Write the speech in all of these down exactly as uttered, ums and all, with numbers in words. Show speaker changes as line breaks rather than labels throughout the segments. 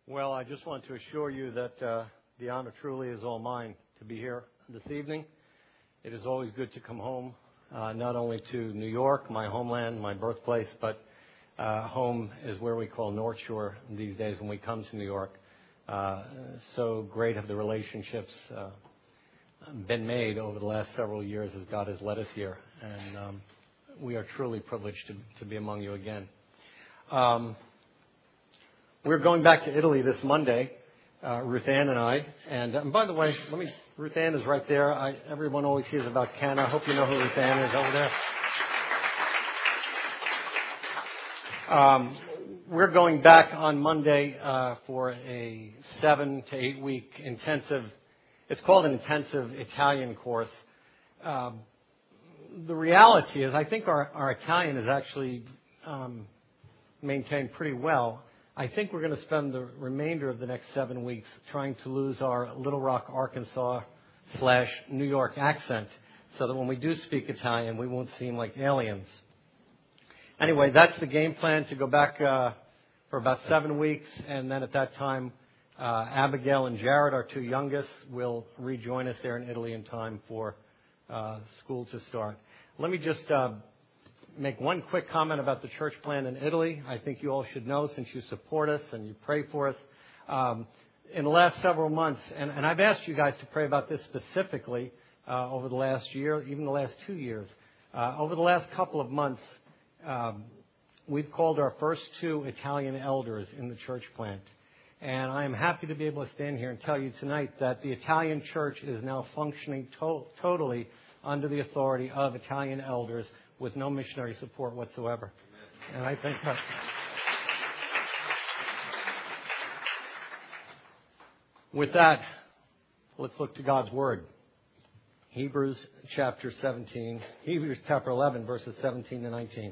Well, I just want to assure you that uh, the honor truly is all mine to be here this evening. It is always good to come home, uh, not only to New York, my homeland, my birthplace, but uh, home is where we call North Shore these days when we come to New York. Uh, so great have the relationships uh, been made over the last several years as God has led us here. And um, we are truly privileged to, to be among you again. Um, We're going back to Italy this Monday, uh, Ruth Ann and I. And, um, by the way, let me. Ruth Ann is right there. I, everyone always hears about Ken. I hope you know who Ruth Ann is over there. Um, we're going back on Monday uh, for a seven to eight week intensive. It's called an intensive Italian course. Um, the reality is, I think our, our Italian is actually um, maintained pretty well. I think we're going to spend the remainder of the next seven weeks trying to lose our Little Rock, Arkansas slash New York accent so that when we do speak Italian, we won't seem like aliens. Anyway, that's the game plan, to go back uh, for about seven weeks. And then at that time, uh, Abigail and Jared, our two youngest, will rejoin us there in Italy in time for uh, school to start. Let me just Uh, make one quick comment about the church plan in Italy. I think you all should know, since you support us and you pray for us. Um, in the last several months, and, and I've asked you guys to pray about this specifically uh, over the last year, even the last two years. Uh, over the last couple of months, um, we've called our first two Italian elders in the church plant. And I am happy to be able to stand here and tell you tonight that the Italian church is now functioning to- totally under the authority of Italian elders, with no missionary support whatsoever. Amen. And I think that with that, let's look to God's Word. Hebrews chapter seventeen, Hebrews chapter eleven, verses seventeen to nineteen.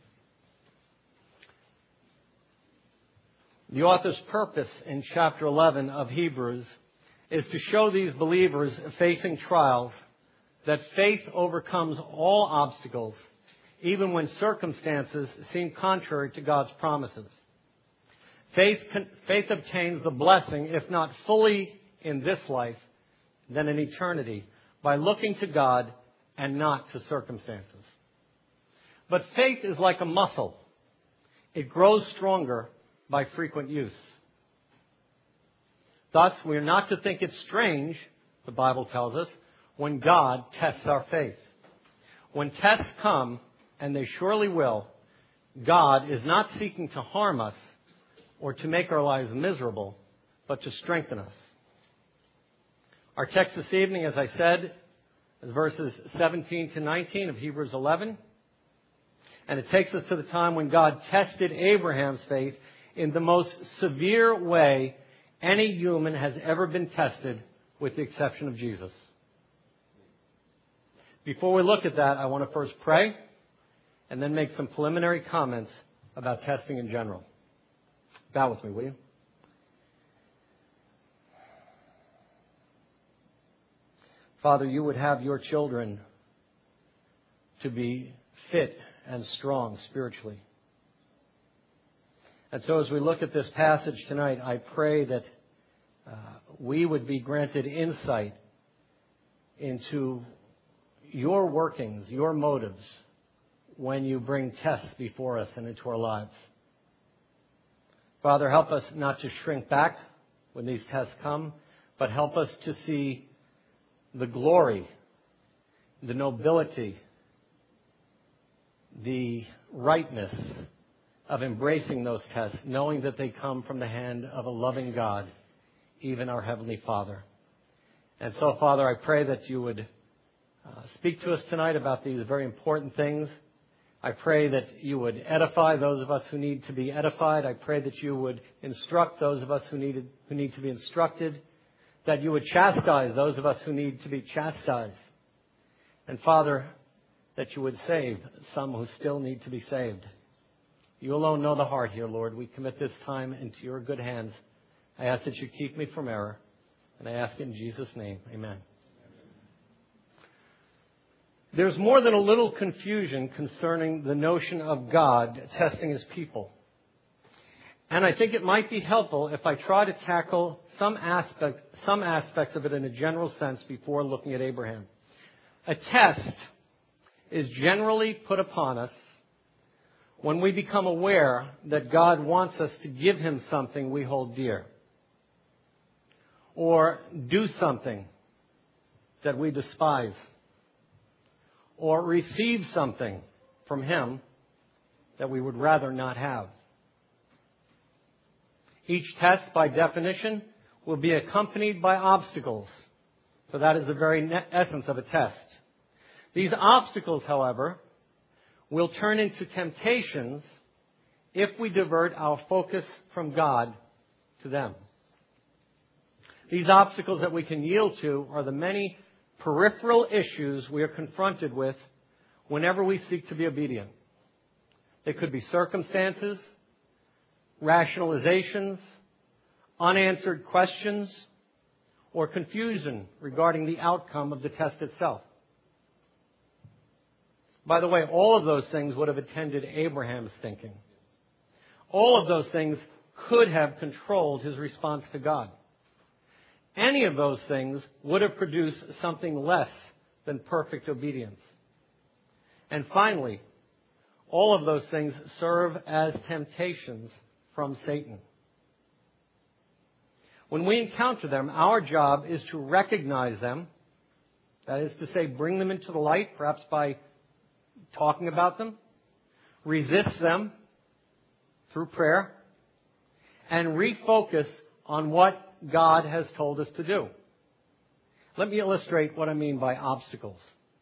The author's purpose in chapter eleven of Hebrews is to show these believers facing trials that faith overcomes all obstacles, even when circumstances seem contrary to God's promises. Faith, faith obtains the blessing, if not fully in this life, then in eternity, by looking to God and not to circumstances. But faith is like a muscle. It grows stronger by frequent use. Thus, we are not to think it strange, the Bible tells us, when God tests our faith. When tests come, and they surely will, God is not seeking to harm us or to make our lives miserable, but to strengthen us. Our text this evening, as I said, is verses seventeen to nineteen of Hebrews eleven. And it takes us to the time when God tested Abraham's faith in the most severe way any human has ever been tested, with the exception of Jesus. Before we look at that, I want to first pray and then make some preliminary comments about testing in general. Bow with me, will you? Father, you would have your children to be fit and strong spiritually. And so as we look at this passage tonight, I pray that uh, we would be granted insight into your workings, your motives, when you bring tests before us and into our lives. Father, help us not to shrink back when these tests come, but help us to see the glory, the nobility, the rightness of embracing those tests, knowing that they come from the hand of a loving God, even our Heavenly Father. And so, Father, I pray that you would Uh, speak to us tonight about these very important things. I pray that you would edify those of us who need to be edified. I pray that you would instruct those of us who needed, who need to be instructed. That you would chastise those of us who need to be chastised. And Father, that you would save some who still need to be saved. You alone know the heart here, Lord. We commit this time into your good hands. I ask that you keep me from error. And I ask in Jesus' name, amen. There's more than a little confusion concerning the notion of God testing his people. And I think it might be helpful if I try to tackle some aspect, some aspects of it in a general sense before looking at Abraham. A test is generally put upon us when we become aware that God wants us to give Him something we hold dear, or do something that we despise, or receive something from Him that we would rather not have. Each test, by definition, will be accompanied by obstacles, for that is the very essence of a test. These obstacles, however, will turn into temptations if we divert our focus from God to them. These obstacles that we can yield to are the many peripheral issues we are confronted with whenever we seek to be obedient. They could be circumstances, rationalizations, unanswered questions, or confusion regarding the outcome of the test itself. By the way, all of those things would have attended Abraham's thinking. All of those things could have controlled his response to God. Any of those things would have produced something less than perfect obedience. And finally, all of those things serve as temptations from Satan. When we encounter them, our job is to recognize them. That is to say, bring them into the light, perhaps by talking about them. Resist them through prayer. And refocus on what God has told us to do. Let me illustrate what I mean by obstacles.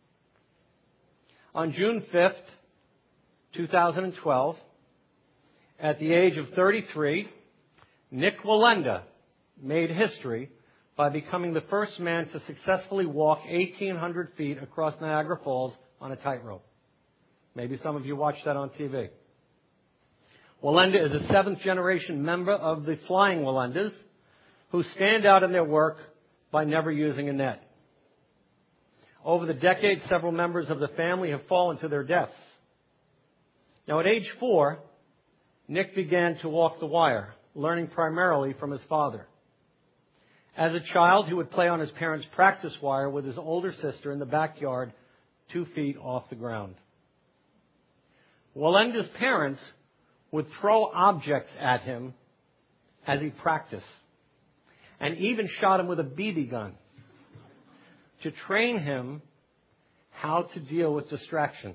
On June fifth, two thousand twelve, at the age of thirty-three, Nik Wallenda made history by becoming the first man to successfully walk eighteen hundred feet across Niagara Falls on a tightrope. Maybe some of you watched that on T V. Wallenda is a seventh generation member of the Flying Wallendas, who stand out in their work by never using a net. Over the decades, several members of the family have fallen to their deaths. Now, at age four, Nik began to walk the wire, learning primarily from his father. As a child, he would play on his parents' practice wire with his older sister in the backyard, two feet off the ground. Wallenda's parents would throw objects at him as he practiced, and even shot him with a B B gun to train him how to deal with distractions.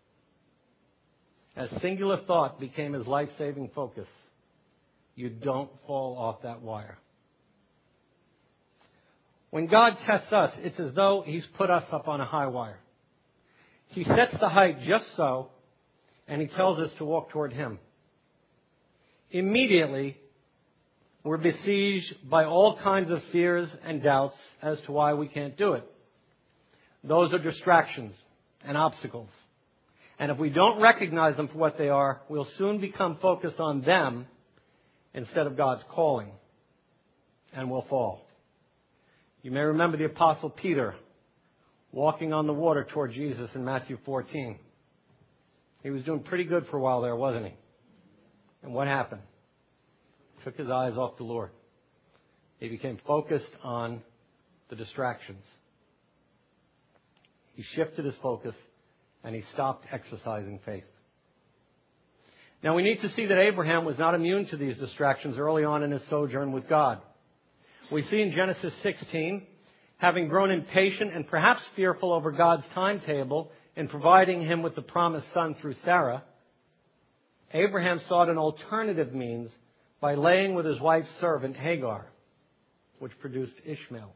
As singular thought became his life-saving focus, you don't fall off that wire. When God tests us, it's as though He's put us up on a high wire. He sets the height just so, and He tells us to walk toward Him. Immediately, we're besieged by all kinds of fears and doubts as to why we can't do it. Those are distractions and obstacles. And if we don't recognize them for what they are, we'll soon become focused on them instead of God's calling, and we'll fall. You may remember the Apostle Peter walking on the water toward Jesus in Matthew fourteen. He was doing pretty good for a while there, wasn't he? And what happened? Took his eyes off the Lord. He became focused on the distractions. He shifted his focus and he stopped exercising faith. Now we need to see that Abraham was not immune to these distractions early on in his sojourn with God. We see in Genesis sixteen, having grown impatient and perhaps fearful over God's timetable in providing him with the promised son through Sarah, Abraham sought an alternative means by laying with his wife's servant Hagar, which produced Ishmael.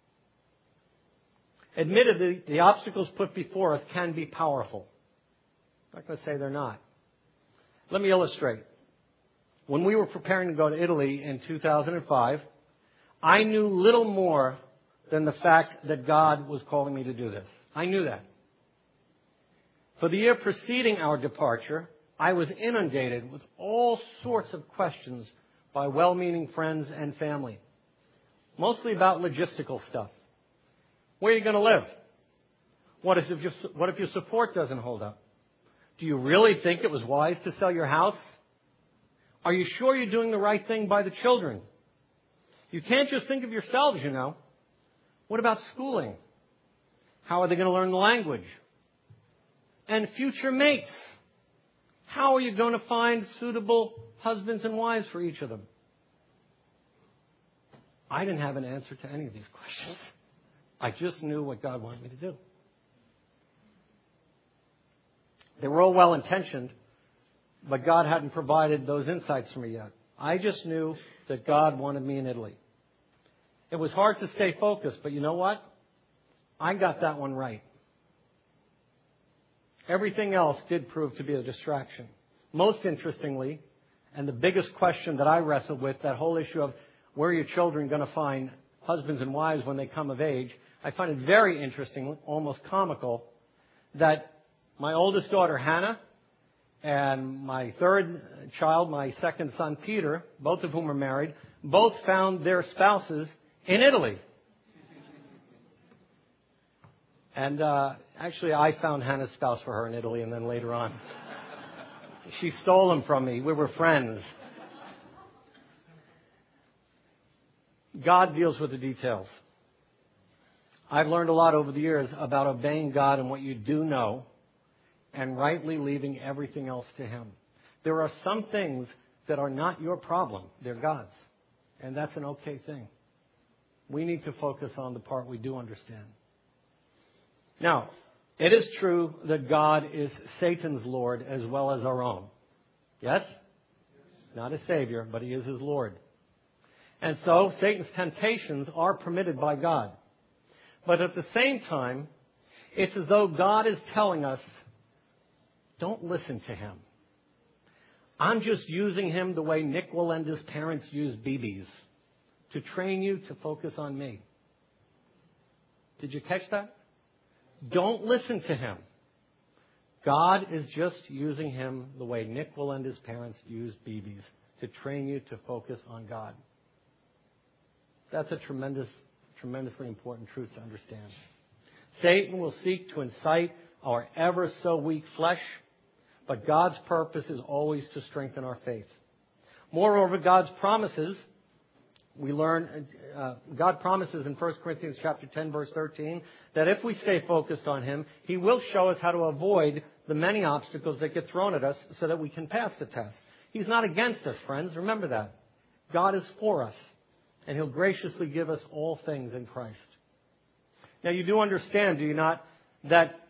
Admittedly, the obstacles put before us can be powerful. I'm not going to say they're not. Let me illustrate. When we were preparing to go to Italy in two thousand five, I knew little more than the fact that God was calling me to do this. I knew that. For the year preceding our departure, I was inundated with all sorts of questions by well-meaning friends and family, mostly about logistical stuff. Where are you going to live? What if your, what if your support doesn't hold up? Do you really think it was wise to sell your house? Are you sure you're doing the right thing by the children? You can't just think of yourselves, you know. What about schooling? How are they going to learn the language? And future mates. How are you going to find suitable husbands and wives for each of them? I didn't have an answer to any of these questions. I just knew what God wanted me to do. They were all well-intentioned, but God hadn't provided those insights for me yet. I just knew that God wanted me in Italy. It was hard to stay focused, but you know what? I got that one right. Everything else did prove to be a distraction. Most interestingly, and the biggest question that I wrestled with, that whole issue of where are your children going to find husbands and wives when they come of age, I find it very interesting, almost comical, that my oldest daughter, Hannah, and my third child, my second son, Peter, both of whom are married, both found their spouses in Italy. And uh, actually, I found Hannah's spouse for her in Italy, and then later on, she stole him from me. We were friends. God deals with the details. I've learned a lot over the years about obeying God and what you do know, and rightly leaving everything else to Him. There are some things that are not your problem. They're God's. And that's an okay thing. We need to focus on the part we do understand. Now, it is true that God is Satan's Lord as well as our own. Yes? Not His Savior, but He is His Lord. And so, Satan's temptations are permitted by God. But at the same time, it's as though God is telling us, don't listen to him. I'm just using him the way Nick Walenda's parents used B Bs, to train you to focus on me. Did you catch that? Don't listen to him. God is just using him the way Nick Walenda's parents used B Bs, to train you to focus on God. That's a tremendous, tremendously important truth to understand. Satan will seek to incite our ever so weak flesh, but God's purpose is always to strengthen our faith. Moreover, God's promises, we learn, uh, God promises in First Corinthians chapter ten, verse thirteen, that if we stay focused on Him, He will show us how to avoid the many obstacles that get thrown at us so that we can pass the test. He's not against us, friends. Remember that. God is for us, and He'll graciously give us all things in Christ. Now, you do understand, do you not, that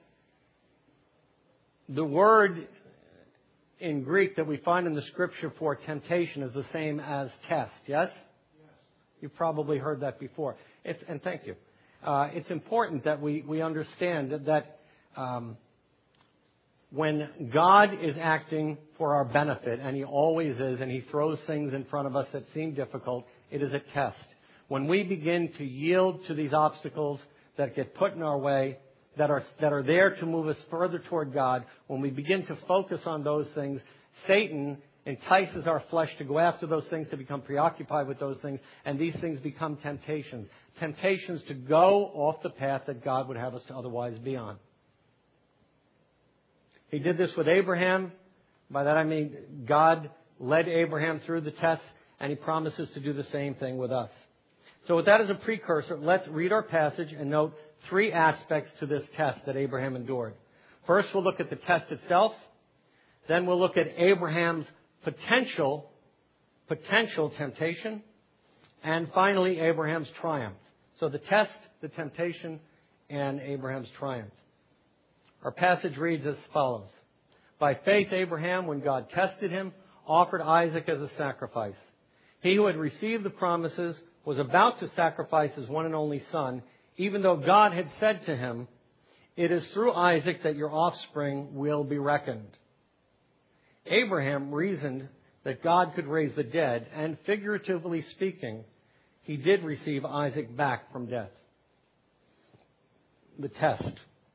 the word in Greek that we find in the Scripture for temptation is the same as test, yes? Yes. You've probably heard that before. It's, and thank you. Uh, it's important that we, we understand that, that um, when God is acting for our benefit, and He always is, and He throws things in front of us that seem difficult, it is a test. When we begin to yield to these obstacles that get put in our way, that are, that are there to move us further toward God, when we begin to focus on those things, Satan entices our flesh to go after those things, to become preoccupied with those things, and these things become temptations. Temptations to go off the path that God would have us to otherwise be on. He did this with Abraham. By that I mean God led Abraham through the tests, and He promises to do the same thing with us. So with that as a precursor, let's read our passage and note three aspects to this test that Abraham endured. First, we'll look at the test itself. Then we'll look at Abraham's potential, potential temptation. And finally, Abraham's triumph. So the test, the temptation, and Abraham's triumph. Our passage reads as follows. By faith, Abraham, when God tested him, offered Isaac as a sacrifice. He who had received the promises was about to sacrifice his one and only son, even though God had said to him, "It is through Isaac that your offspring will be reckoned." Abraham reasoned that God could raise the dead, and figuratively speaking, he did receive Isaac back from death. The test.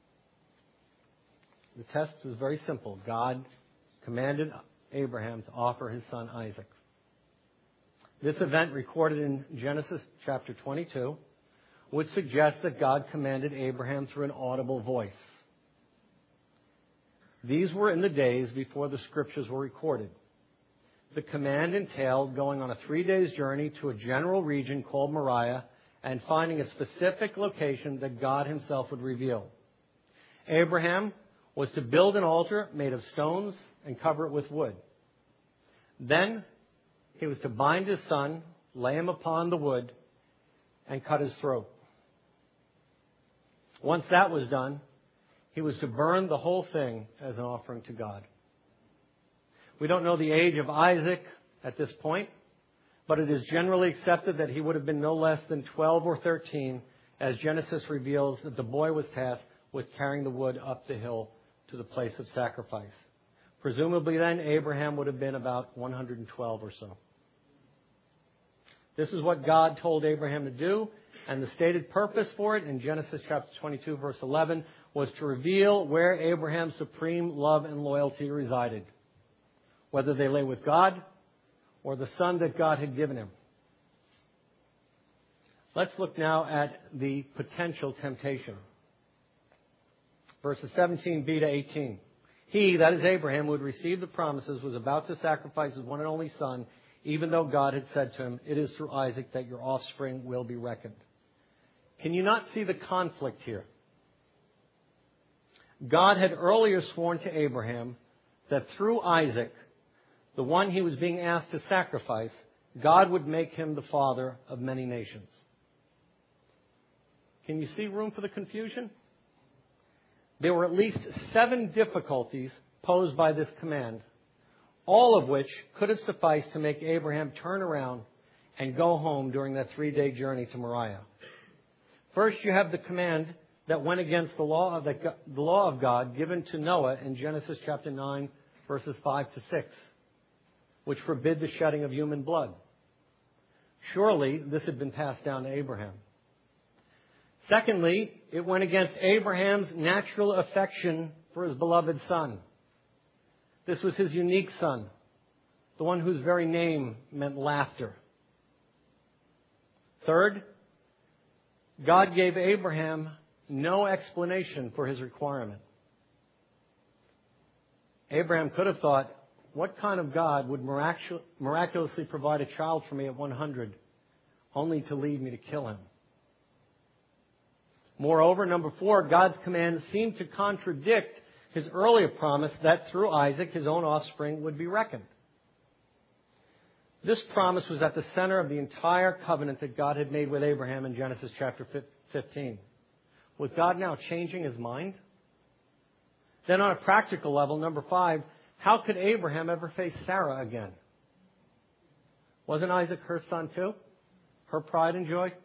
The test was very simple. God commanded Abraham to offer his son Isaac. This event, recorded in Genesis chapter twenty-two, would suggest that God commanded Abraham through an audible voice. These were in the days before the Scriptures were recorded. the command entailed going on a three days journey to a general region called Moriah and finding a specific location that God himself would reveal. Abraham was to build an altar made of stones and cover it with wood. Then he was to bind his son, lay him upon the wood, and cut his throat. Once that was done, he was to burn the whole thing as an offering to God. We don't know the age of Isaac at this point, but it is generally accepted that he would have been no less than twelve or thirteen, as Genesis reveals that the boy was tasked with carrying the wood up the hill to the place of sacrifice. Presumably then, Abraham would have been about one hundred twelve or so. This is what God told Abraham to do, and the stated purpose for it in Genesis chapter twenty-two, verse eleven, was to reveal where Abraham's supreme love and loyalty resided, whether they lay with God or the son that God had given him. Let's look now at the potential temptation. Verses seventeen b to eighteen. He, that is Abraham, who had received the promises, was about to sacrifice his one and only son, even though God had said to him, "It is through Isaac that your offspring will be reckoned." Can you not see the conflict here? God had earlier sworn to Abraham that through Isaac, the one he was being asked to sacrifice, God would make him the father of many nations. Can you see room for the confusion? There were at least seven difficulties posed by this command, all of which could have sufficed to make Abraham turn around and go home during that three-day journey to Moriah. First, you have the command that went against the law of, the, the law of God given to Noah in Genesis chapter nine, verses five to six, which forbid the shedding of human blood. Surely, this had been passed down to Abraham. Secondly, it went against Abraham's natural affection for his beloved son. This was his unique son, the one whose very name meant laughter. Third, God gave Abraham no explanation for his requirement. Abraham could have thought, what kind of God would miracu- miraculously provide a child for me at one hundred, only to lead me to kill him? Moreover, number four, God's command seemed to contradict his earlier promise that through Isaac, his own offspring would be reckoned. This promise was at the center of the entire covenant that God had made with Abraham in Genesis chapter fifteen. Was God now changing his mind? Then on a practical level, number five, how could Abraham ever face Sarah again? Wasn't Isaac her son too? Her pride and joy?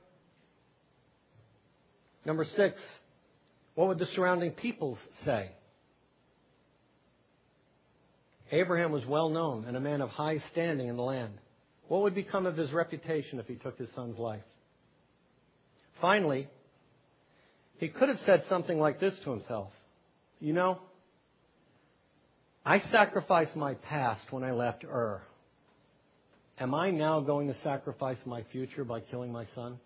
Number six, what would the surrounding peoples say? Abraham was well known and a man of high standing in the land. What would become of his reputation if he took his son's life? Finally, he could have said something like this to himself. You know, I sacrificed my past when I left Ur. Am I now going to sacrifice my future by killing my son?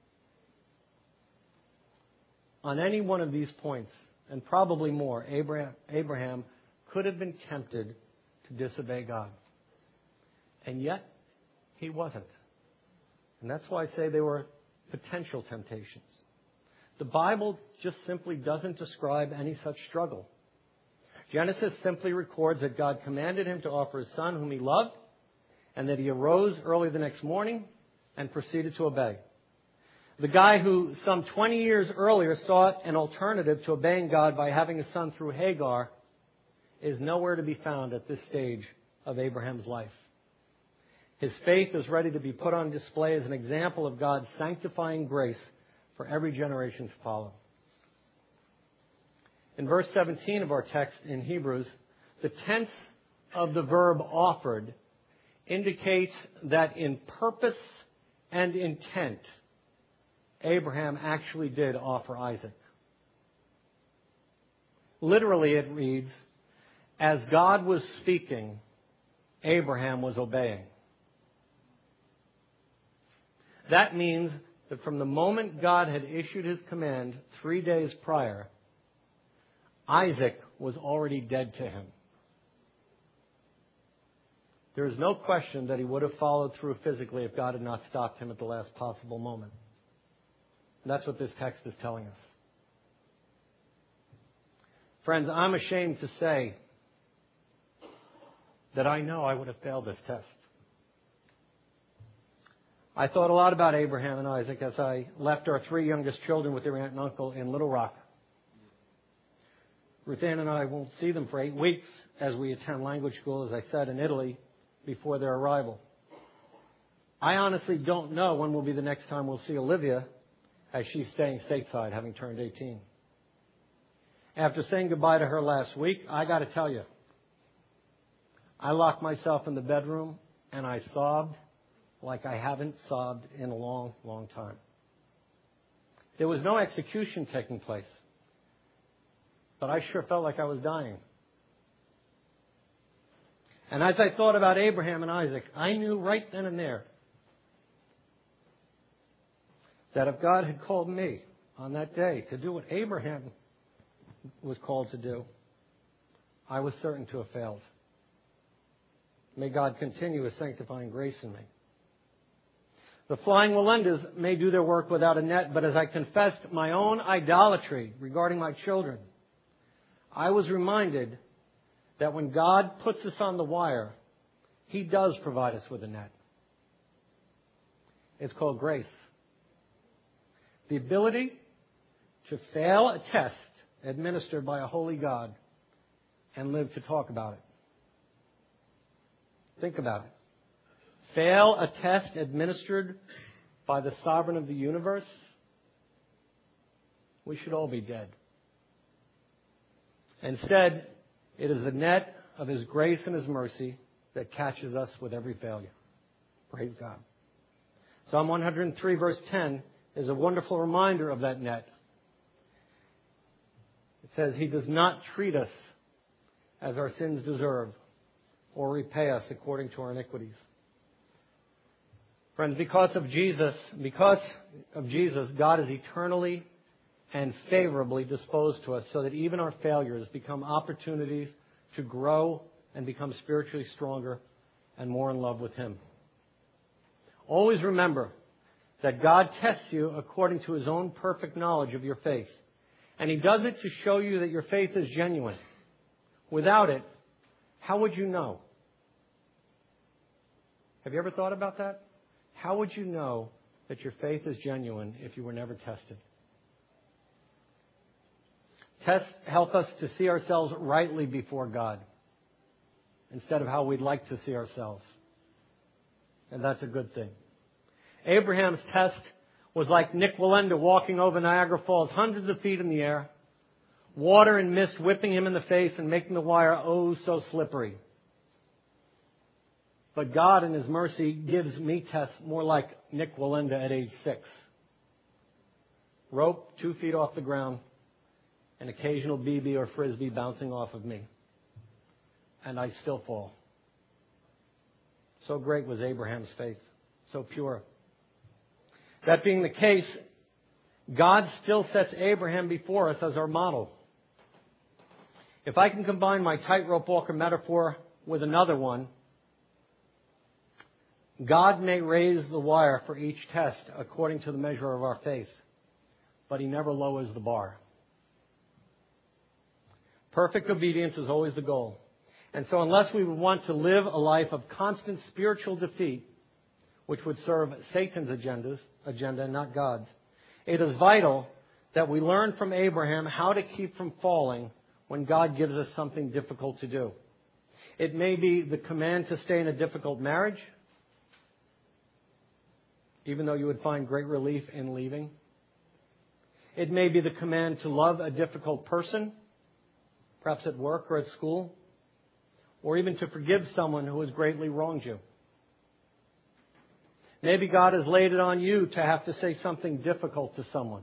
On any one of these points, and probably more, Abraham, Abraham could have been tempted to disobey God. And yet, he wasn't. And that's why I say they were potential temptations. The Bible just simply doesn't describe any such struggle. Genesis simply records that God commanded him to offer his son whom he loved, and that he arose early the next morning and proceeded to obey. The guy who some twenty years earlier sought an alternative to obeying God by having a son through Hagar is nowhere to be found at this stage of Abraham's life. His faith is ready to be put on display as an example of God's sanctifying grace for every generation to follow. In verse seventeen of our text in Hebrews, the tense of the verb offered indicates that in purpose and intent, Abraham actually did offer Isaac. Literally it reads, as God was speaking, Abraham was obeying. That means that from the moment God had issued his command three days prior, Isaac was already dead to him. There is no question that he would have followed through physically if God had not stopped him at the last possible moment. And that's what this text is telling us. Friends, I'm ashamed to say that I know I would have failed this test. I thought a lot about Abraham and Isaac as I left our three youngest children with their aunt and uncle in Little Rock. Ruth Ann and I won't see them for eight weeks as we attend language school, as I said, in Italy before their arrival. I honestly don't know when will be the next time we'll see Olivia as she's staying stateside, having turned eighteen. After saying goodbye to her last week, I got to tell you, I locked myself in the bedroom and I sobbed like I haven't sobbed in a long, long time. There was no execution taking place, but I sure felt like I was dying. And as I thought about Abraham and Isaac, I knew right then and there that if God had called me on that day to do what Abraham was called to do, I was certain to have failed. May God continue His sanctifying grace in me. The flying Wallendas may do their work without a net, but as I confessed my own idolatry regarding my children, I was reminded that when God puts us on the wire, He does provide us with a net. It's called grace. The ability to fail a test administered by a holy God and live to talk about it. Think about it. Fail a test administered by the sovereign of the universe? We should all be dead. Instead, it is the net of His grace and His mercy that catches us with every failure. Praise God. Psalm one hundred three verse ten is a wonderful reminder of that net. It says, He does not treat us as our sins deserve or repay us according to our iniquities. Friends, because of Jesus, because of Jesus, God is eternally and favorably disposed to us so that even our failures become opportunities to grow and become spiritually stronger and more in love with Him. Always remember that God tests you according to His own perfect knowledge of your faith. And He does it to show you that your faith is genuine. Without it, how would you know? Have you ever thought about that? How would you know that your faith is genuine if you were never tested? Tests help us to see ourselves rightly before God instead of how we'd like to see ourselves. And that's a good thing. Abraham's test was like Nick Wallenda walking over Niagara Falls, hundreds of feet in the air, water and mist whipping him in the face and making the wire oh so slippery. But God in His mercy gives me tests more like Nick Wallenda at age six. Rope two feet off the ground, an occasional B B or frisbee bouncing off of me. And I still fall. So great was Abraham's faith, so pure. That being the case, God still sets Abraham before us as our model. If I can combine my tightrope walker metaphor with another one, God may raise the wire for each test according to the measure of our faith, but He never lowers the bar. Perfect obedience is always the goal. And so unless we want to live a life of constant spiritual defeat, which would serve Satan's agendas, agenda and not God's, it is vital that we learn from Abraham how to keep from falling when God gives us something difficult to do. It may be the command to stay in a difficult marriage, even though you would find great relief in leaving. It may be the command to love a difficult person, perhaps at work or at school, or even to forgive someone who has greatly wronged you. Maybe God has laid it on you to have to say something difficult to someone.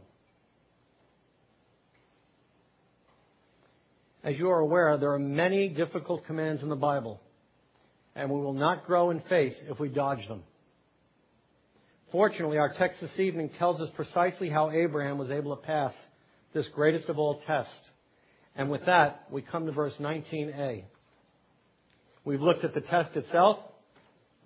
As you are aware, there are many difficult commands in the Bible, and we will not grow in faith if we dodge them. Fortunately, our text this evening tells us precisely how Abraham was able to pass this greatest of all tests. And with that, we come to verse nineteen a. We've looked at the test itself,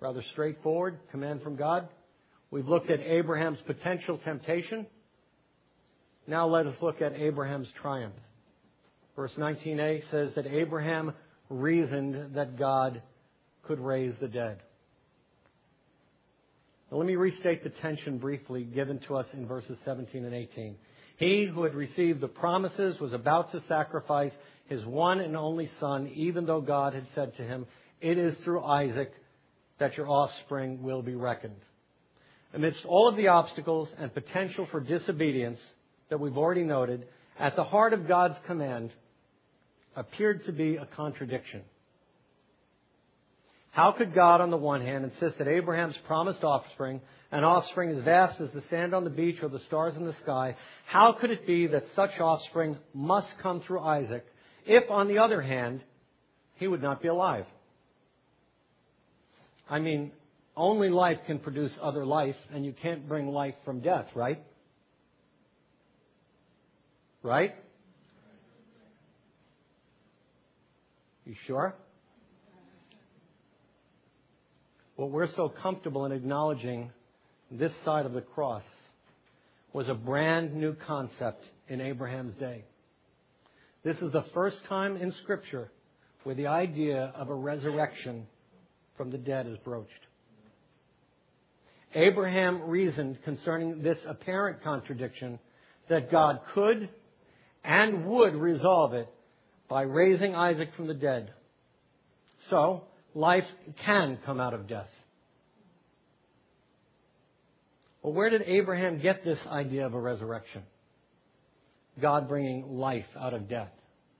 Rather straightforward command from God. We've looked at Abraham's potential temptation. Now let us look at Abraham's triumph. Verse nineteen a says that Abraham reasoned that God could raise the dead. Now let me restate the tension briefly given to us in verses seventeen and eighteen. He who had received the promises was about to sacrifice his one and only son, even though God had said to him, "It is through Isaac that your offspring will be reckoned." Amidst all of the obstacles and potential for disobedience that we've already noted, at the heart of God's command appeared to be a contradiction. How could God, on the one hand, insist that Abraham's promised offspring, an offspring as vast as the sand on the beach or the stars in the sky, how could it be that such offspring must come through Isaac if, on the other hand, he would not be alive? I mean, only life can produce other life, and you can't bring life from death, right? Right? You sure? What we're so comfortable in acknowledging this side of the cross was a brand new concept in Abraham's day. This is the first time in Scripture where the idea of a resurrection from the dead is broached. Abraham reasoned concerning this apparent contradiction that God could and would resolve it by raising Isaac from the dead. So, life can come out of death. Well, where did Abraham get this idea of a resurrection? God bringing life out of death.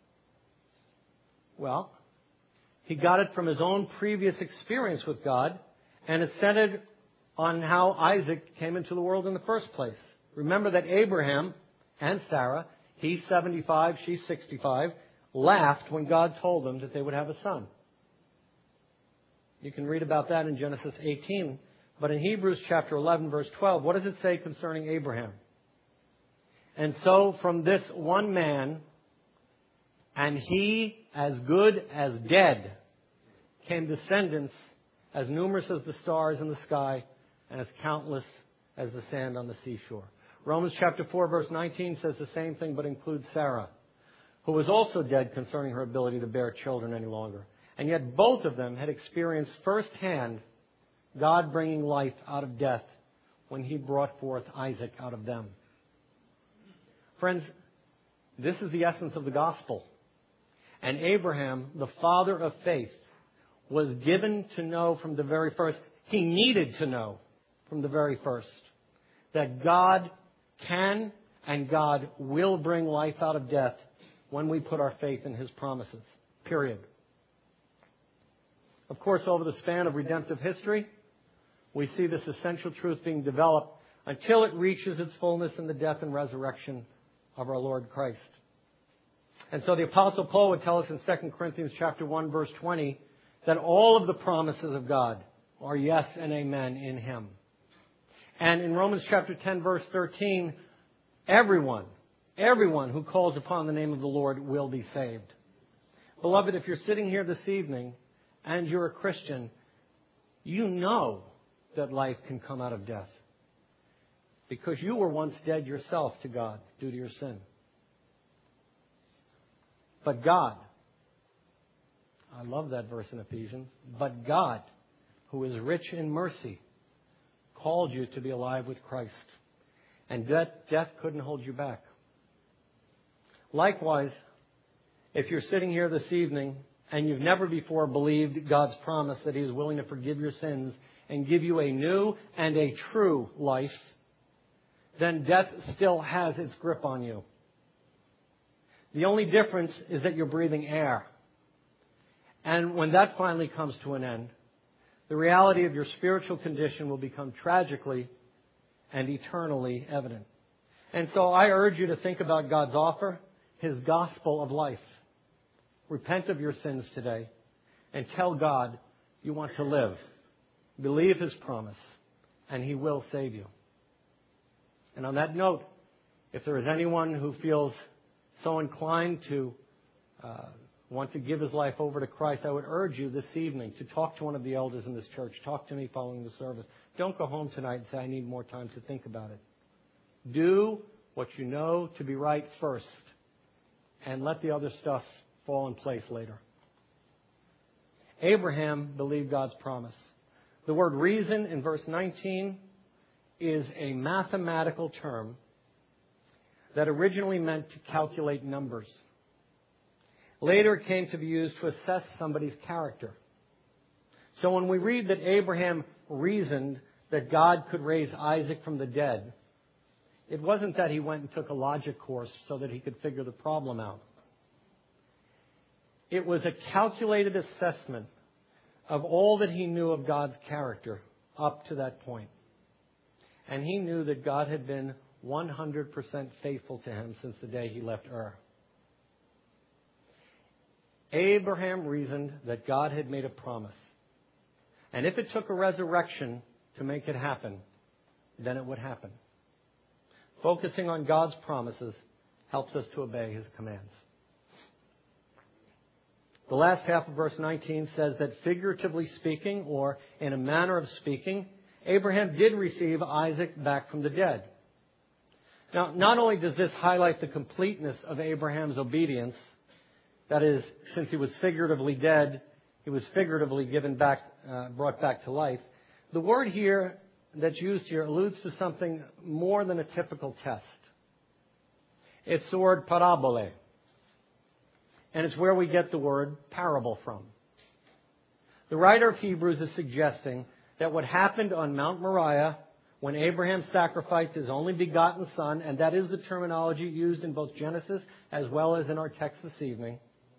Well, he got it from his own previous experience with God, and it's centered on how Isaac came into the world in the first place. Remember that Abraham and Sarah, he's seventy-five, she's sixty-five, laughed when God told them that they would have a son. You can read about that in Genesis eighteen. But in Hebrews chapter eleven, verse twelve, what does it say concerning Abraham? And so from this one man, and he as good as dead, came descendants as numerous as the stars in the sky and as countless as the sand on the seashore. Romans chapter four, verse nineteen says the same thing, but includes Sarah, who was also dead concerning her ability to bear children any longer. And yet both of them had experienced firsthand God bringing life out of death when He brought forth Isaac out of them. Friends, this is the essence of the gospel. And Abraham, the father of faith, was given to know from the very first, he needed to know from the very first, that God can and God will bring life out of death when we put our faith in His promises. Period. Of course, over the span of redemptive history, we see this essential truth being developed until it reaches its fullness in the death and resurrection of our Lord Christ. And so the Apostle Paul would tell us in Second Corinthians chapter one, verse twenty, that all of the promises of God are yes and amen in Him. And in Romans chapter ten, verse thirteen, everyone, everyone who calls upon the name of the Lord will be saved. Beloved, if you're sitting here this evening and you're a Christian, you know that life can come out of death. Because you were once dead yourself to God due to your sin. But God, I love that verse in Ephesians, but God, who is rich in mercy, called you to be alive with Christ. And death, death couldn't hold you back. Likewise, if you're sitting here this evening and you've never before believed God's promise that He is willing to forgive your sins and give you a new and a true life, then death still has its grip on you. The only difference is that you're breathing air. And when that finally comes to an end, the reality of your spiritual condition will become tragically and eternally evident. And so I urge you to think about God's offer, His gospel of life. Repent of your sins today and tell God you want to live. Believe His promise, and He will save you. And on that note, if there is anyone who feels so inclined to uh, want to give his life over to Christ, I would urge you this evening to talk to one of the elders in this church. Talk to me following the service. Don't go home tonight and say, I need more time to think about it. Do what you know to be right first, and let the other stuff fall in place later. Abraham believed God's promise. The word reason in verse nineteen is a mathematical term that originally meant to calculate numbers. Later it came to be used to assess somebody's character. So when we read that Abraham reasoned that God could raise Isaac from the dead, it wasn't that he went and took a logic course so that he could figure the problem out. It was a calculated assessment of all that he knew of God's character up to that point. And he knew that God had been one hundred percent faithful to him since the day he left Ur. Abraham reasoned that God had made a promise. And if it took a resurrection to make it happen, then it would happen. Focusing on God's promises helps us to obey his commands. The last half of verse nineteen says that figuratively speaking, or in a manner of speaking, Abraham did receive Isaac back from the dead. Now, not only does this highlight the completeness of Abraham's obedience, that is, since he was figuratively dead, he was figuratively given back, uh, brought back to life. The word here that's used here alludes to something more than a typical test. It's the word parabole. And it's where we get the word parable from. The writer of Hebrews is suggesting that what happened on Mount Moriah when Abraham sacrificed his only begotten son, and that is the terminology used in both Genesis as well as in our text this evening,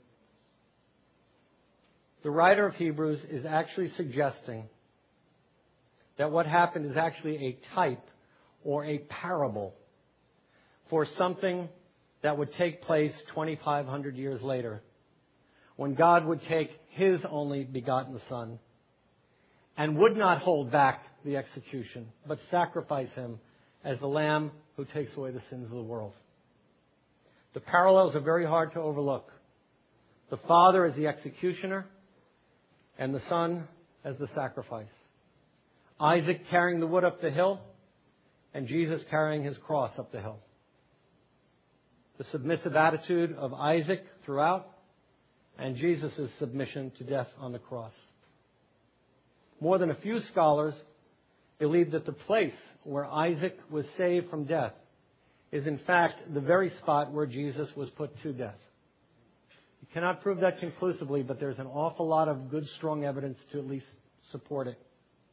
the writer of Hebrews is actually suggesting that what happened is actually a type or a parable for something that would take place twenty-five hundred years later, when God would take his only begotten son and would not hold back the execution, but sacrifice him as the lamb who takes away the sins of the world. The parallels are very hard to overlook. The Father as the executioner and the Son as the sacrifice. Isaac carrying the wood up the hill and Jesus carrying his cross up the hill. The submissive attitude of Isaac throughout, and Jesus' submission to death on the cross. More than a few scholars believe that the place where Isaac was saved from death is in fact the very spot where Jesus was put to death. You cannot prove that conclusively, but there's an awful lot of good, strong evidence to at least support it.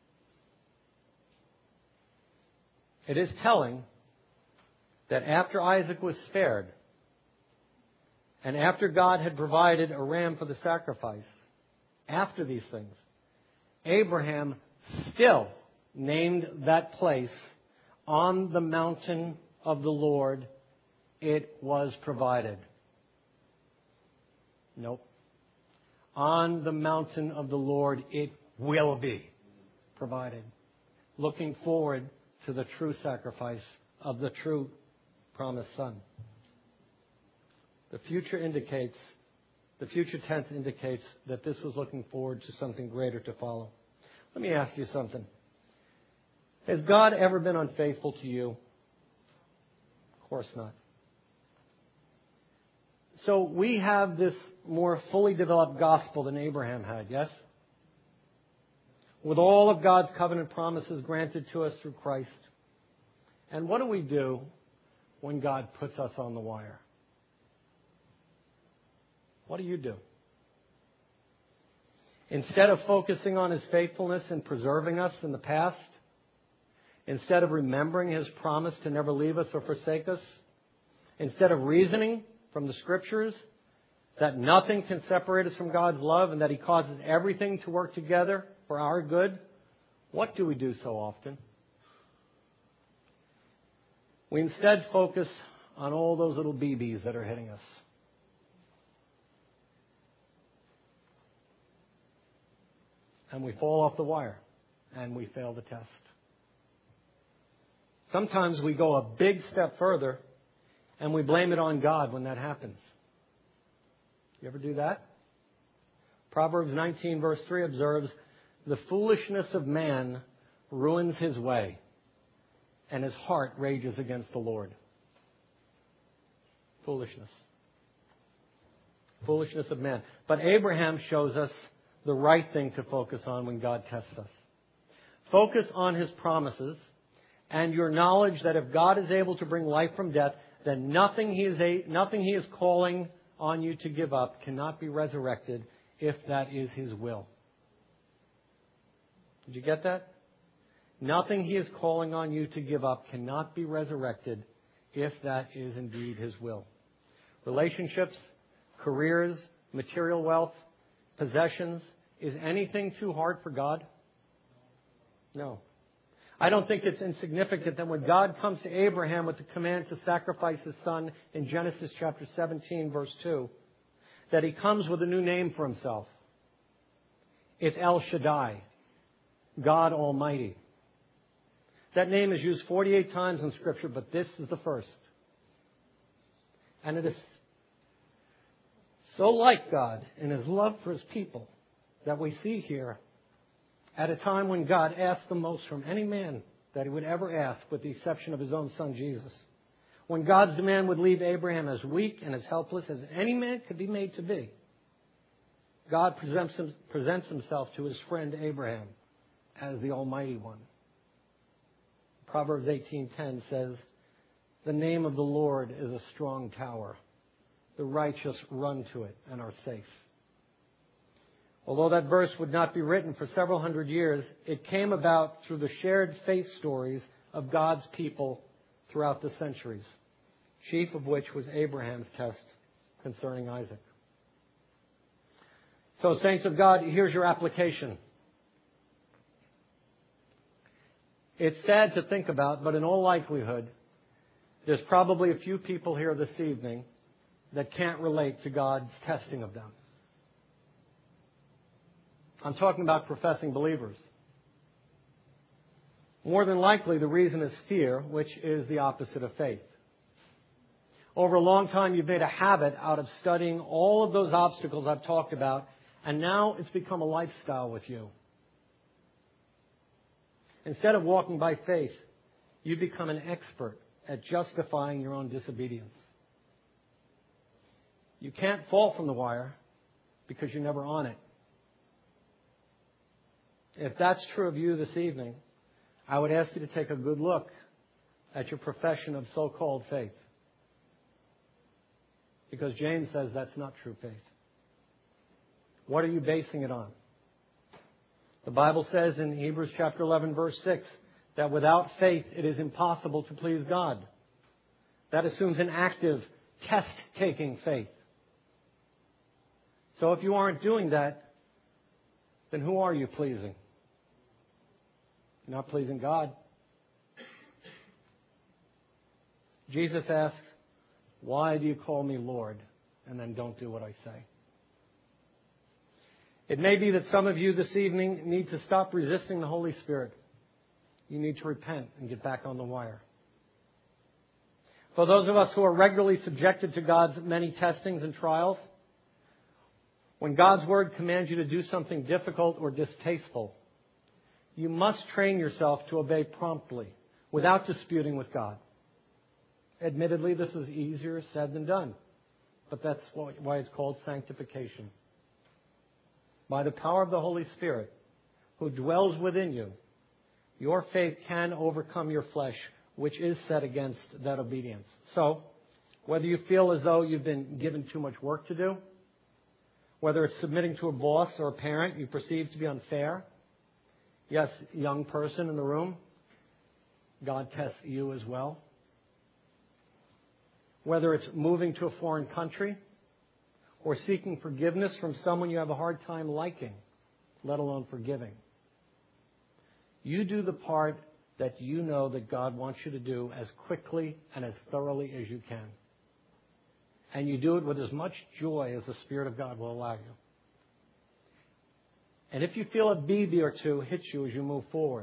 It is telling that after Isaac was spared, and after God had provided a ram for the sacrifice, after these things, Abraham still named that place on the mountain of the Lord, it was provided. Nope. On the mountain of the Lord, it will be provided. Looking forward to the true sacrifice of the true promised Son. The future indicates, the future tense indicates that this was looking forward to something greater to follow. Let me ask you something. Has God ever been unfaithful to you? Of course not. So we have this more fully developed gospel than Abraham had, yes? With all of God's covenant promises granted to us through Christ. And what do we do when God puts us on the wire? What do you do? Instead of focusing on his faithfulness in preserving us in the past, instead of remembering his promise to never leave us or forsake us, instead of reasoning from the Scriptures that nothing can separate us from God's love and that he causes everything to work together for our good, what do we do so often? We instead focus on all those little B Bs that are hitting us. And we fall off the wire and we fail the test. Sometimes we go a big step further and we blame it on God when that happens. You ever do that? Proverbs nineteen verse three observes, the foolishness of man ruins his way, and his heart rages against the Lord. Foolishness. Foolishness of man. But Abraham shows us the right thing to focus on when God tests us. Focus on His promises and your knowledge that if God is able to bring life from death, then nothing He is, a, nothing He is calling on you to give up cannot be resurrected if that is His will. Did you get that? Nothing He is calling on you to give up cannot be resurrected if that is indeed His will. Relationships, careers, material wealth, possessions, is anything too hard for God? No. I don't think it's insignificant that when God comes to Abraham with the command to sacrifice his son in Genesis chapter seventeen, verse two, that He comes with a new name for Himself. It's El Shaddai, God Almighty. That name is used forty-eight times in Scripture, but this is the first. And it is so like God in His love for His people that we see here at a time when God asked the most from any man that He would ever ask, with the exception of His own Son Jesus. When God's demand would leave Abraham as weak and as helpless as any man could be made to be, God presents, presents Himself to His friend Abraham as the Almighty One. Proverbs eighteen ten says, the name of the Lord is a strong tower. The righteous run to it and are safe. Although that verse would not be written for several hundred years, it came about through the shared faith stories of God's people throughout the centuries, chief of which was Abraham's test concerning Isaac. So, saints of God, here's your application. It's sad to think about, but in all likelihood, there's probably a few people here this evening that can't relate to God's testing of them. I'm talking about professing believers. More than likely, the reason is fear, which is the opposite of faith. Over a long time, you've made a habit out of studying all of those obstacles I've talked about, and now it's become a lifestyle with you. Instead of walking by faith, you become an expert at justifying your own disobedience. You can't fall from the wire because you're never on it. If that's true of you this evening, I would ask you to take a good look at your profession of so-called faith. Because James says that's not true faith. What are you basing it on? The Bible says in Hebrews chapter eleven, verse six, that without faith it is impossible to please God. That assumes an active, test-taking faith. So if you aren't doing that, then who are you pleasing? You're not pleasing God. Jesus asks, why do you call me Lord? And then don't do what I say. It may be that some of you this evening need to stop resisting the Holy Spirit. You need to repent and get back on the wire. For those of us who are regularly subjected to God's many testings and trials, when God's Word commands you to do something difficult or distasteful, you must train yourself to obey promptly, without disputing with God. Admittedly, this is easier said than done, but that's why it's called sanctification. By the power of the Holy Spirit, who dwells within you, your faith can overcome your flesh, which is set against that obedience. So, whether you feel as though you've been given too much work to do, whether it's submitting to a boss or a parent you perceive to be unfair, yes, young person in the room, God tests you as well. Whether it's moving to a foreign country or seeking forgiveness from someone you have a hard time liking, let alone forgiving. You do the part that you know that God wants you to do as quickly and as thoroughly as you can. And you do it with as much joy as the Spirit of God will allow you. And if you feel a B B or two hit you as you move forward,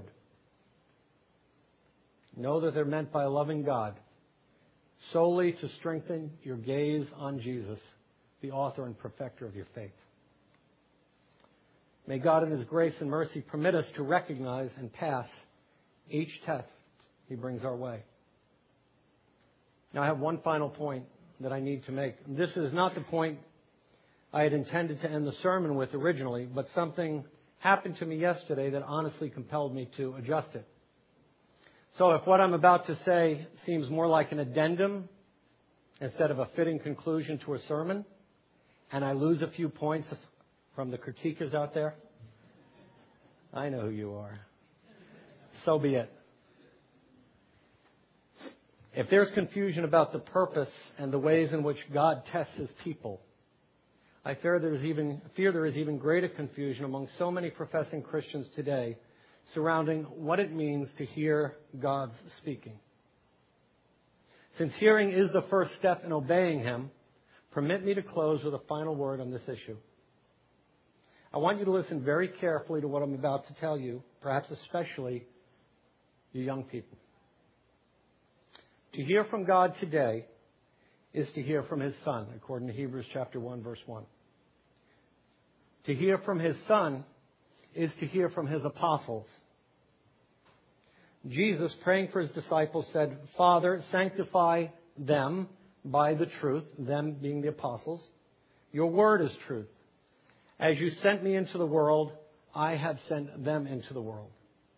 know that they're meant by a loving God solely to strengthen your gaze on Jesus, the author and perfecter of your faith. May God in His grace and mercy permit us to recognize and pass each test He brings our way. Now I have one final point that I need to make. This is not the point I had intended to end the sermon with originally, but something happened to me yesterday that honestly compelled me to adjust it. So if what I'm about to say seems more like an addendum instead of a fitting conclusion to a sermon, and I lose a few points from the critiquers out there, I know who you are. So be it. If there's confusion about the purpose and the ways in which God tests His people, I fear there is even, fear there is even greater confusion among so many professing Christians today surrounding what it means to hear God's speaking. Since hearing is the first step in obeying Him, permit me to close with a final word on this issue. I want you to listen very carefully to what I'm about to tell you, perhaps especially you young people. To hear from God today is to hear from His Son, according to Hebrews chapter one, verse one. To hear from His Son is to hear from His apostles. Jesus, praying for His disciples, said, Father, sanctify them by the truth, them being the apostles. Your word is truth. As you sent me into the world, I have sent them into the world.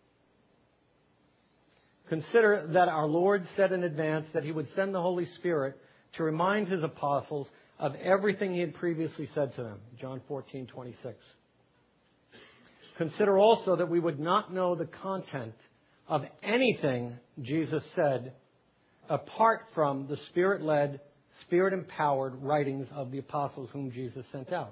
Consider that our Lord said in advance that He would send the Holy Spirit to remind His apostles of everything He had previously said to them. John fourteen twenty-six. Consider also that we would not know the content of anything Jesus said apart from the Spirit-led, Spirit-empowered writings of the apostles whom Jesus sent out.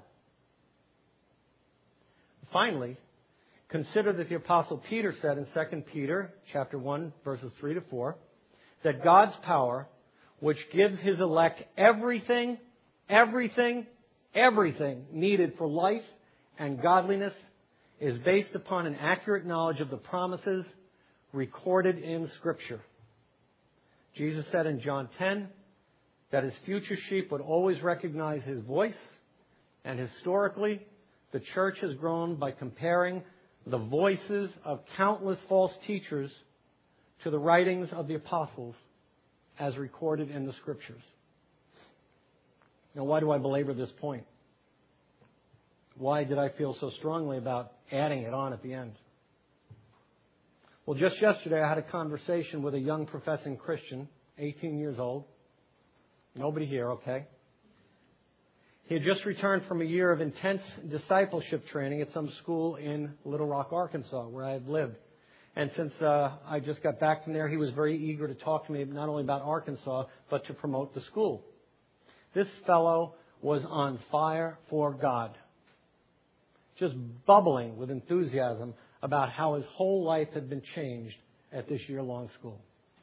Finally, consider that the Apostle Peter said in Second Peter chapter one, verses three to four, that God's power, which gives His elect everything, everything, everything needed for life and godliness, is based upon an accurate knowledge of the promises recorded in Scripture. Jesus said in John ten that His future sheep would always recognize His voice, and historically, the church has grown by comparing the voices of countless false teachers to the writings of the apostles as recorded in the Scriptures. Now, why do I belabor this point? Why did I feel so strongly about adding it on at the end? Well, just yesterday I had a conversation with a young professing Christian, eighteen years old. Nobody here, okay? He had just returned from a year of intense discipleship training at some school in Little Rock, Arkansas, where I had lived. And since uh, I just got back from there, he was very eager to talk to me not only about Arkansas, but to promote the school. This fellow was on fire for God, just bubbling with enthusiasm about how his whole life had been changed at this year-long school.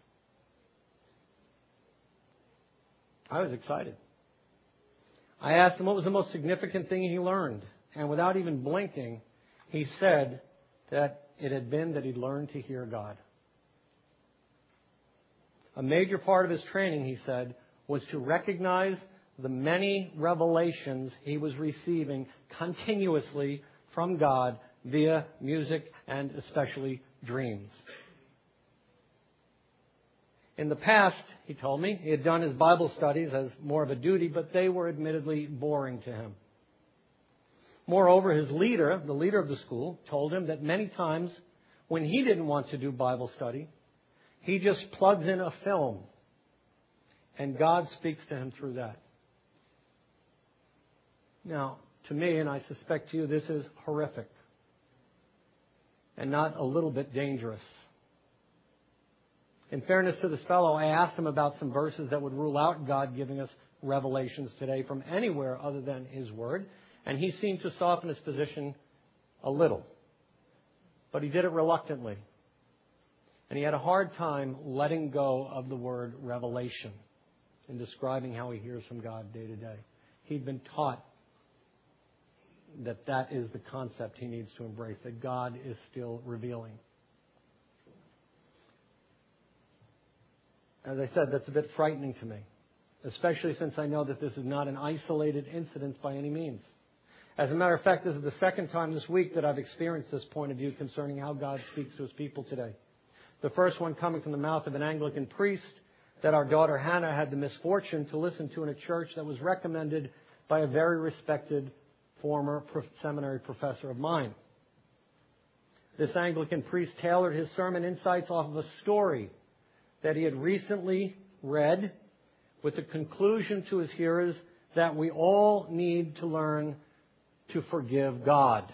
I was excited. I asked him what was the most significant thing he learned. And without even blinking, he said that it had been that he'd learned to hear God. A major part of his training, he said, was to recognize the many revelations he was receiving continuously from God via music and especially dreams. In the past, he told me, he had done his Bible studies as more of a duty, but they were admittedly boring to him. Moreover, his leader, the leader of the school, told him that many times when he didn't want to do Bible study, he just plugs in a film and God speaks to him through that. Now, to me, and I suspect to you, this is horrific and not a little bit dangerous. In fairness to this fellow, I asked him about some verses that would rule out God giving us revelations today from anywhere other than His Word, and he seemed to soften his position a little. But he did it reluctantly. And he had a hard time letting go of the word revelation in describing how he hears from God day to day. He'd been taught that that is the concept he needs to embrace, that God is still revealing. As I said, that's a bit frightening to me, especially since I know that this is not an isolated incident by any means. As a matter of fact, this is the second time this week that I've experienced this point of view concerning how God speaks to His people today. The first one coming from the mouth of an Anglican priest that our daughter Hannah had the misfortune to listen to in a church that was recommended by a very respected former seminary professor of mine. This Anglican priest tailored his sermon insights off of a story that he had recently read, with the conclusion to his hearers that we all need to learn to forgive God.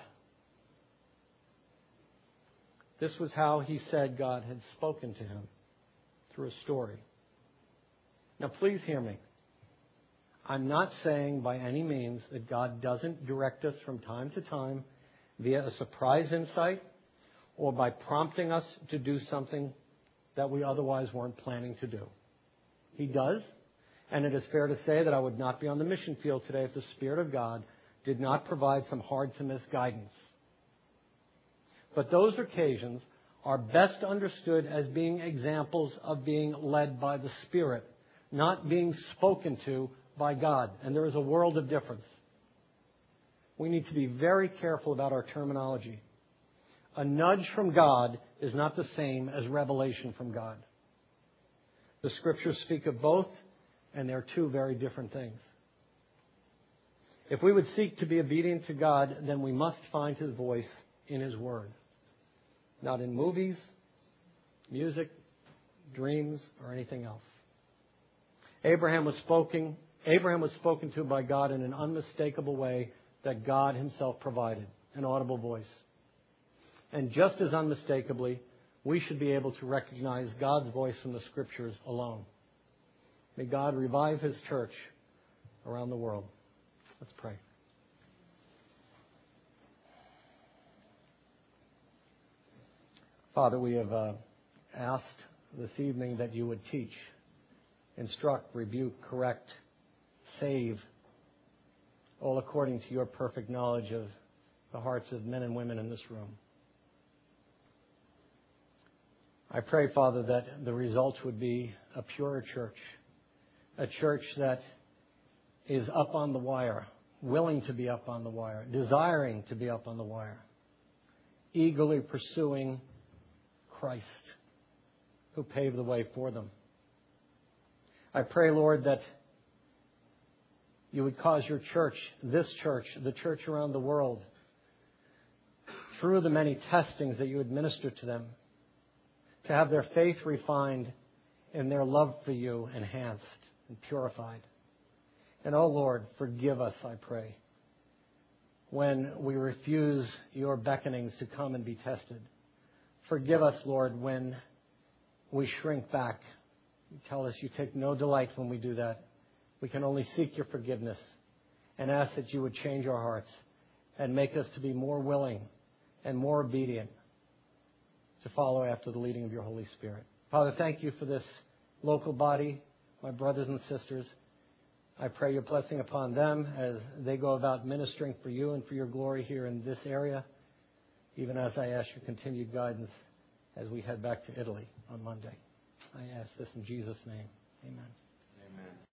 This was how he said God had spoken to him, through a story. Now please hear me. I'm not saying by any means that God doesn't direct us from time to time via a surprise insight or by prompting us to do something that we otherwise weren't planning to do. He does, and it is fair to say that I would not be on the mission field today if the Spirit of God did not provide some hard-to-miss guidance. But those occasions are best understood as being examples of being led by the Spirit, not being spoken to by God. And there is a world of difference. We need to be very careful about our terminology. A nudge from God is not the same as revelation from God. The Scriptures speak of both, and they're two very different things. If we would seek to be obedient to God, then we must find His voice in His Word. Not in movies, music, dreams, or anything else. Abraham was spoken, Abraham was spoken to by God in an unmistakable way that God Himself provided, an audible voice. And just as unmistakably, we should be able to recognize God's voice from the Scriptures alone. May God revive His church around the world. Let's pray. Father, we have uh, asked this evening that you would teach, instruct, rebuke, correct, save, all according to your perfect knowledge of the hearts of men and women in this room. I pray, Father, that the results would be a purer church, a church that is up on the wire, willing to be up on the wire, desiring to be up on the wire, eagerly pursuing Christ, who paved the way for them. I pray, Lord, that you would cause your church, this church, the church around the world, through the many testings that you administer to them, to have their faith refined and their love for you enhanced and purified. And, oh Lord, forgive us, I pray, when we refuse your beckonings to come and be tested. Forgive us, Lord, when we shrink back. You tell us you take no delight when we do that. We can only seek your forgiveness and ask that you would change our hearts and make us to be more willing and more obedient to follow after the leading of your Holy Spirit. Father, thank you for this local body, my brothers and sisters. I pray your blessing upon them as they go about ministering for you and for your glory here in this area, even as I ask your continued guidance as we head back to Italy on Monday. I ask this in Jesus' name. Amen.
Amen.